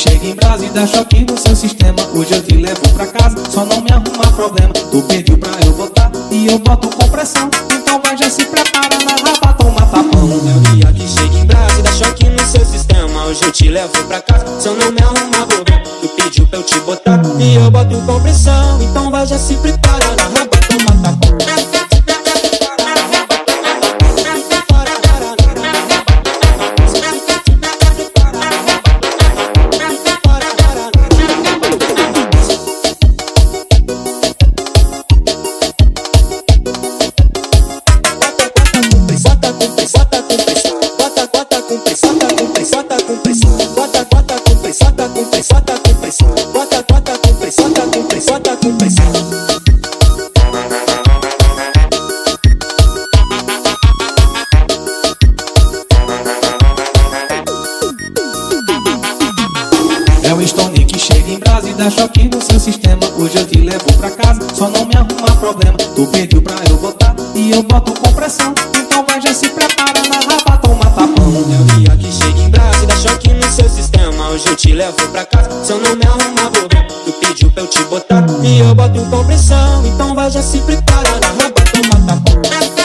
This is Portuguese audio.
chega em brasa e dá choque no seu sistema. Hoje eu te levo pra casa, só não me arruma problema. Tu pediu pra eu botar e eu boto com pressão. Então vai, já se prepara, na raba toma tapão. É o dia que chega em brasa e dá choque no seu sistema. Hoje eu te levo pra casa, só não me arruma problema. Tu pediu pra eu te botar e eu boto com pressão. Então vai, já se prepara, na raba toma tapão. É o Stone que chega em brasa e dá choque no seu sistema. Hoje eu te levo pra casa, só não me arruma problema. Tu pediu pra eu botar e eu boto com pressão. Então vai, já se prepara, na raba toma tapão. É o dia que chega em brasa e dá choque no seu sistema. Hoje eu te levo pra casa, só não me arruma problema. Tu pediu pra eu te botar e eu boto com pressão. Então vai, já se prepara, na raba toma tapão.